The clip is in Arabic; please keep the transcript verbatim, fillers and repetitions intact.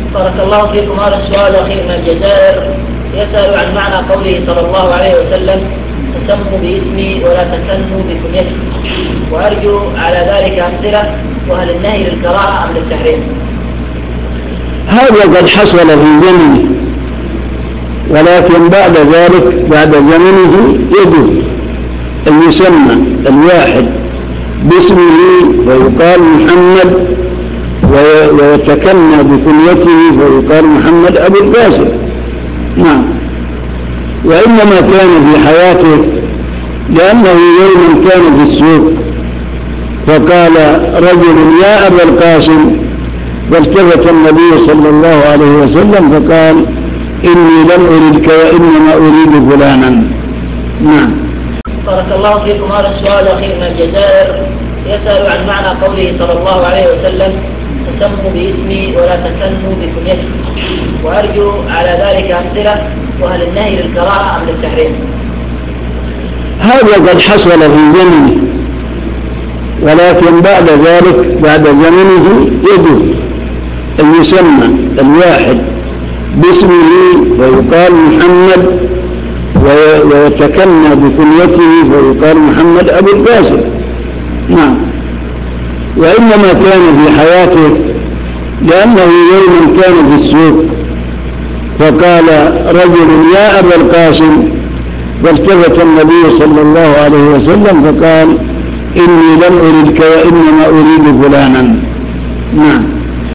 بارك الله فيكم. هذا السؤال الأخير من الجزائر يسأل عن معنى قوله صلى الله عليه وسلم: تسموا باسمي ولا تكنوا بكنيتي، وأرجو على ذلك أمثلة، وهل النهي للكراهة أم للتحريم؟ هذا قد حصل في زمنه، ولكن بعد ذلك بعد زمنه يجوز أن يسمى الواحد باسمه ويقال محمد، ويتكنى بكنيته فيقال محمد أبو القاسم. نعم. وإنما كان في حياته لأنه يوما كان في السوق فقال رجل: يا أبا القاسم، فالتفت النبي صلى الله عليه وسلم فقال: إني لم أريدك وإنما أريد فلانا. نعم. بارك الله فيكم. هذا السؤال الأخير من الجزائر يسأل عن معنى قوله صلى الله عليه وسلم: تسموا باسمي ولا تكنوا بكنيتي، وأرجو على ذلك أمثلة، وهل النهي للكراهة أم للتحريم؟ هذا قد حصل في زمنه، ولكن بعد ذلك بعد زمنه يجوز أن يسمى الواحد باسمه ويقال محمد، ويتكنى بكنيته فيقال محمد أبو القاسم. نعم. وإنما كان في حياته لأنه يوما كان في السوق فقال رجل: يا أبا القاسم، فالتفت النبي صلى الله عليه وسلم فقال: إني لم أريدك وإنما أريد فلانا. نعم.